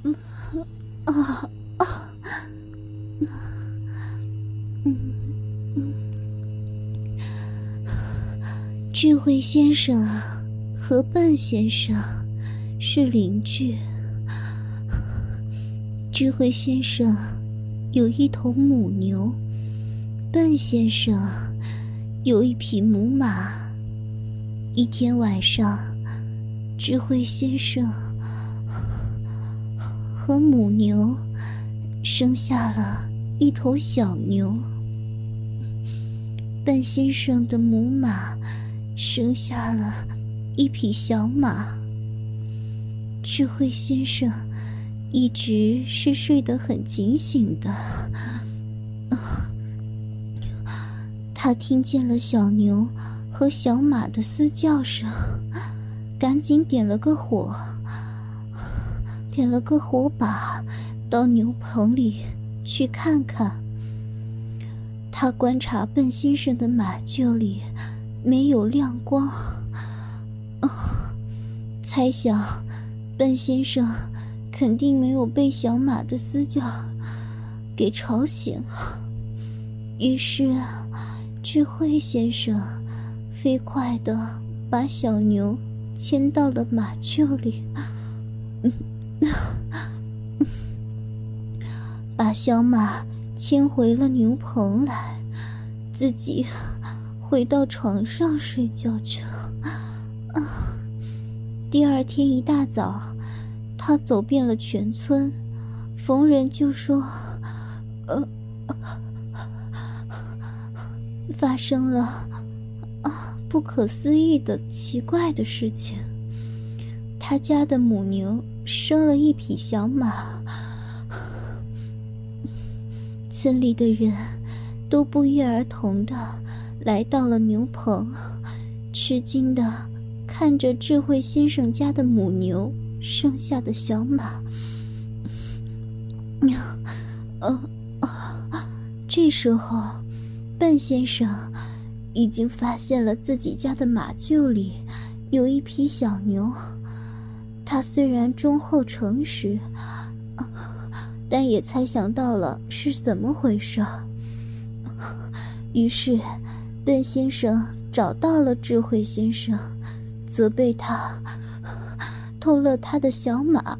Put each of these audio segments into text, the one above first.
啊啊！智慧先生和笨先生是邻居。智慧先生有一头母牛，笨先生有一匹母马。一天晚上，智慧先生和母牛生下了一头小牛，笨先生的母马生下了一匹小马。智慧先生一直是睡得很警醒的，他听见了小牛和小马的嘶叫声，赶紧点了个火把到牛棚里去看看。他观察笨先生的马厩里没有亮光，猜想笨先生肯定没有被小马的嘶叫给吵醒。于是智慧先生飞快地把小牛牵到了马厩里，把小马牵回了牛棚来，自己回到床上睡觉去了。第二天一大早，他走遍了全村，逢人就说发生了不可思议的奇怪的事情。他家的母牛生了一匹小马，村里的人都不约而同地来到了牛棚，吃惊地看着智慧先生家的母牛生下的小马。这时候笨先生已经发现了自己家的马厩里有一匹小牛。他虽然忠厚诚实，但也猜想到了是怎么回事。于是笨先生找到了智慧先生，责备他偷了他的小马。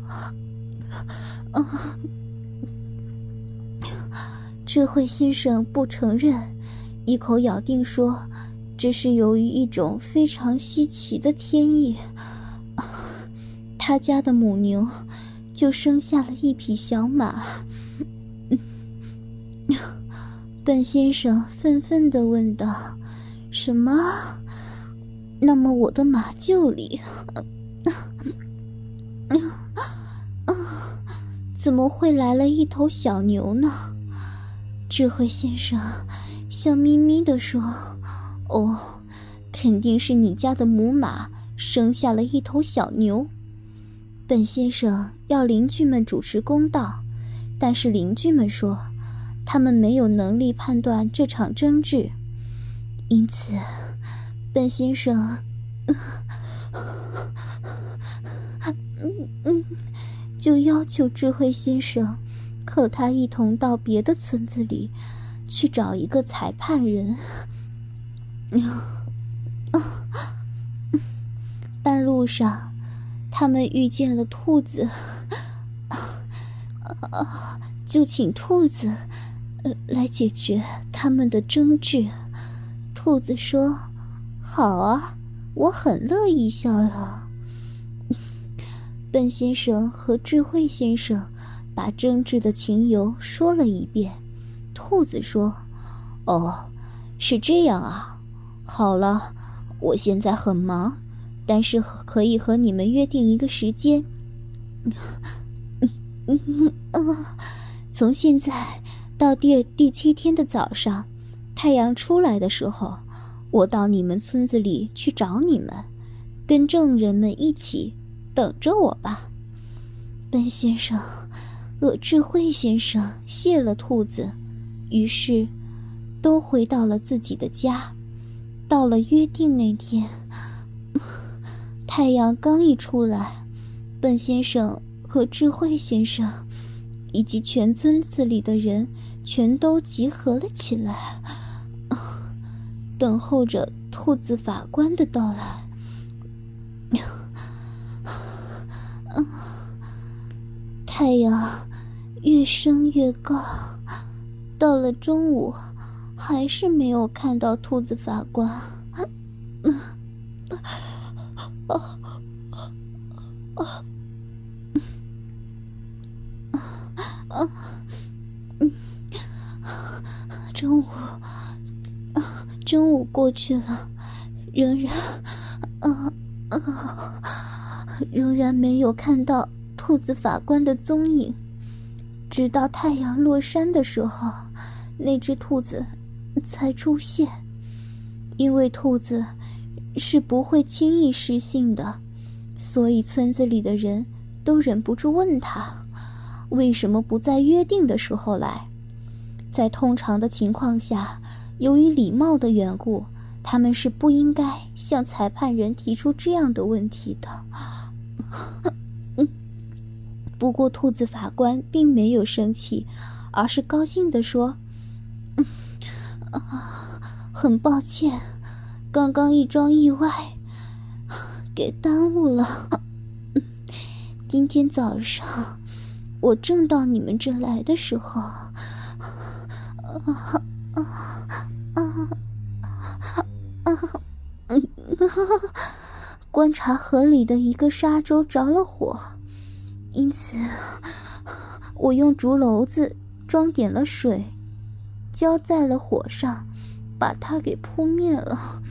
智慧先生不承认，一口咬定说这是由于一种非常稀奇的天意，他家的母牛就生下了一匹小马。笨先生愤愤地问道：什么？那么我的马厩里怎么会来了一头小牛呢？智慧先生笑眯眯地说：肯定是你家的母马生下了一头小牛。笨先生要邻居们主持公道，但是邻居们说他们没有能力判断这场争执，因此笨先生就要求智慧先生和他一同到别的村子里去找一个裁判人。半路上他们遇见了兔子，就请兔子来解决他们的争执。兔子说：好啊，我很乐意效劳。笨先生和智慧先生把争执的情由说了一遍。兔子说：是这样啊，好了，我现在很忙，但是可以和你们约定一个时间。从现在到第7天的早上，太阳出来的时候，我到你们村子里去找你们，跟证人们一起等着我吧。笨先生和智慧先生谢了兔子，于是都回到了自己的家。到了约定那天，太阳刚一出来，笨先生和智慧先生以及全村子里的人全都集合了起来，等候着兔子法官的到来。太阳越升越高，到了中午还是没有看到兔子法官。中午过去了，仍然没有看到兔子法官的踪影。直到太阳落山的时候，那只兔子才出现。因为兔子是不会轻易失信的，所以村子里的人都忍不住问他，为什么不在约定的时候来？在通常的情况下，由于礼貌的缘故，他们是不应该向裁判人提出这样的问题的。不过兔子法官并没有生气，而是高兴地说，很抱歉，刚刚一桩意外给耽误了。今天早上我正到你们这来的时候，观察河里的一个沙洲着了火，因此我用竹篓子装点了水，浇在了火上，把它给扑灭了。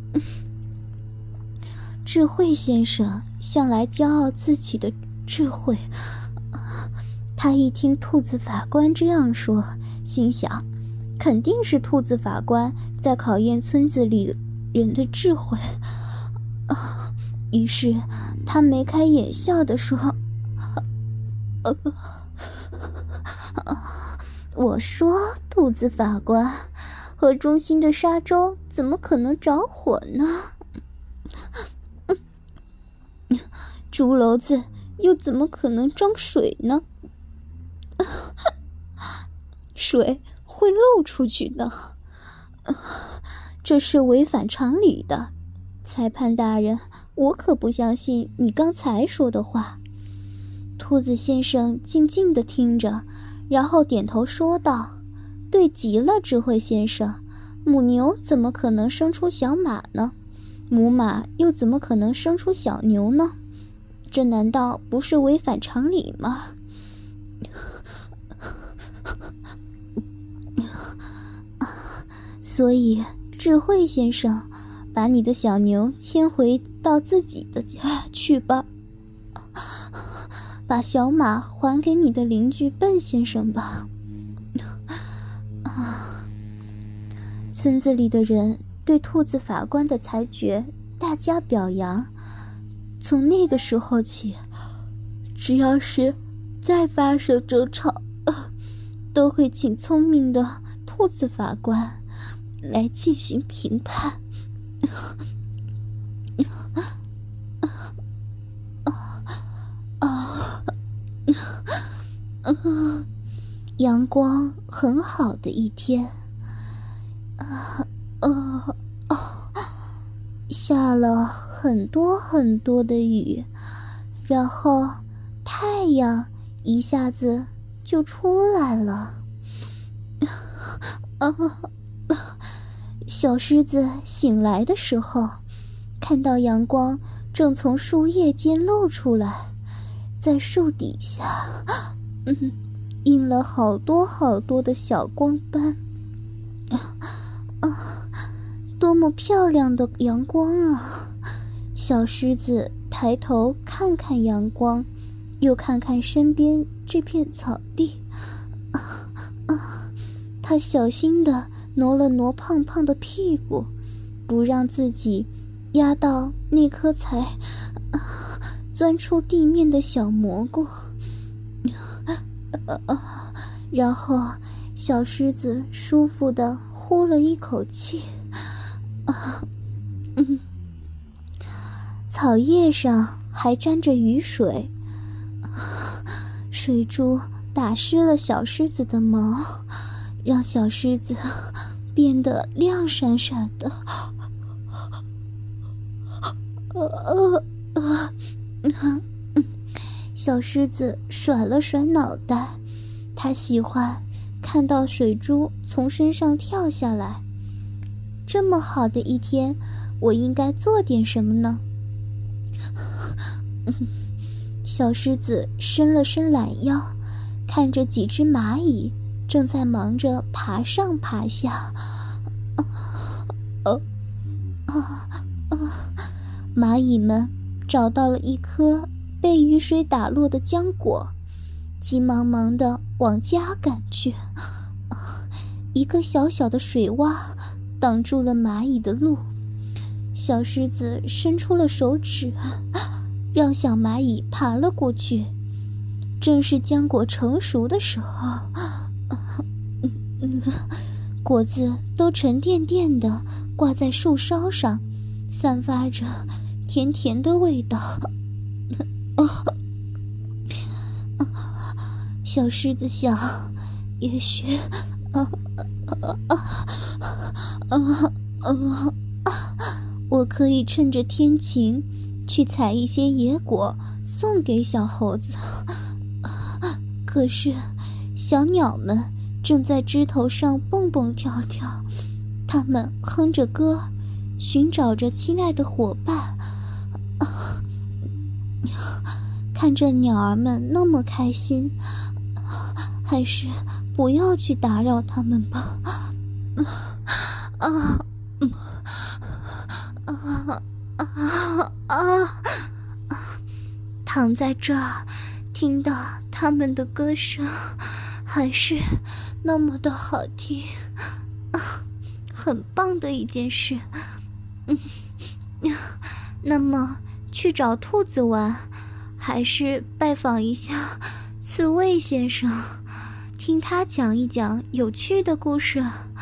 智慧先生向来骄傲自己的智慧，他一听兔子法官这样说，心想肯定是兔子法官在考验村子里人的智慧，于是他眉开眼笑地说，我说兔子法官，河中心的沙洲怎么可能着火呢？竹篓子又怎么可能装水呢？水会漏出去的，这是违反常理的。裁判大人，我可不相信你刚才说的话。兔子先生静静地听着，然后点头说道，对极了，智慧先生，母牛怎么可能生出小马呢？母马又怎么可能生出小牛呢？这难道不是违反常理吗？所以智慧先生，把你的小牛牵回到自己的家去吧，把小马还给你的邻居笨先生吧。村子里的人对兔子法官的裁决大加表扬。从那个时候起，只要是再发生争吵，都会请聪明的兔子法官来进行评判。阳光很好的一天，下了很多很多的雨，然后太阳一下子就出来了。小狮子醒来的时候，看到阳光正从树叶间露出来，在树底下印了好多好多的小光斑。多么漂亮的阳光啊！小狮子抬头看看阳光，又看看身边这片草地，它小心地挪了挪胖胖的屁股，不让自己压到那颗才钻出地面的小蘑菇。然后小狮子舒服地呼了一口气。草叶上还沾着雨水， 水珠打湿了小狮子的毛，让小狮子变得亮闪闪的。小狮子甩了甩脑袋，它喜欢看到水珠从身上跳下来。这么好的一天，我应该做点什么呢？小狮子伸了伸懒腰，看着几只蚂蚁正在忙着爬上爬下。蚂蚁们找到了一颗被雨水打落的浆果，急忙忙地往家赶去。一个小小的水洼挡住了蚂蚁的路，小狮子伸出了手指，让小蚂蚁爬了过去。正是浆果成熟的时候，果子都沉甸甸地挂在树梢上，散发着甜甜的味道。小狮子想，也许我可以趁着天晴去采一些野果送给小猴子。可是小鸟们正在枝头上蹦蹦跳跳，它们哼着歌，寻找着亲爱的伙伴。看着鸟儿们那么开心，还是不要去打扰它们吧。躺在这儿，听到他们的歌声，还是那么的好听，很棒的一件事。那么去找兔子玩，还是拜访一下刺猬先生，听他讲一讲有趣的故事？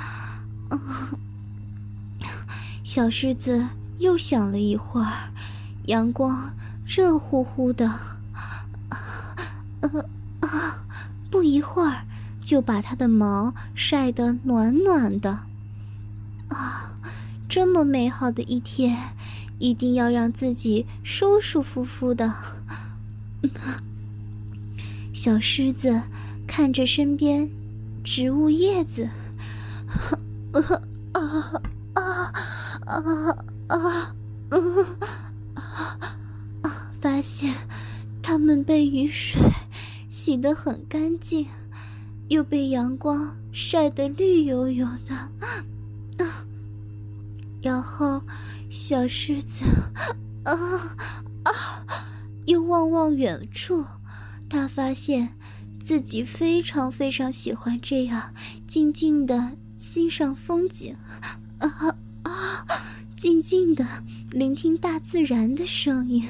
小狮子又想了一会儿，阳光热乎乎的，不一会儿就把它的毛晒得暖暖的。这么美好的一天，一定要让自己舒舒服服的。小狮子看着身边植物叶子，发现它们被雨水洗得很干净，又被阳光晒得绿油油的。然后小狮子又望望远处，他发现自己非常非常喜欢这样静静地欣赏风景，静静地聆听大自然的声音。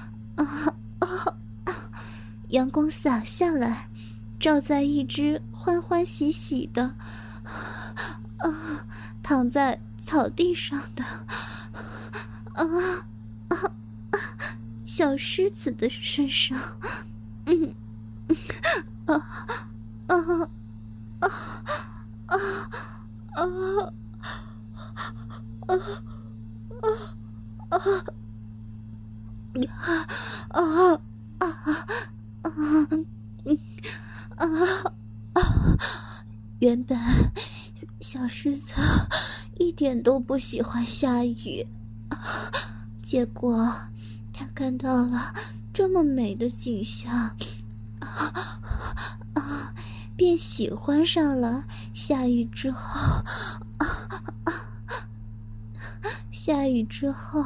阳光洒下来，照在一只欢欢喜喜的躺在草地上的小狮子的身上。原本小狮子一点都不喜欢下雨，结果他看到了这么美的景象，便喜欢上了下雨之后。下雨之后，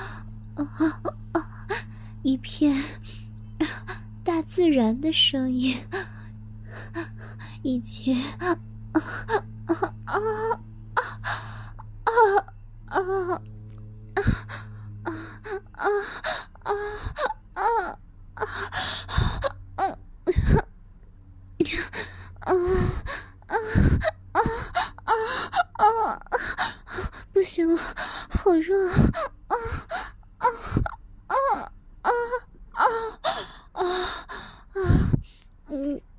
一片大自然的声音，以及不行了，好热嗯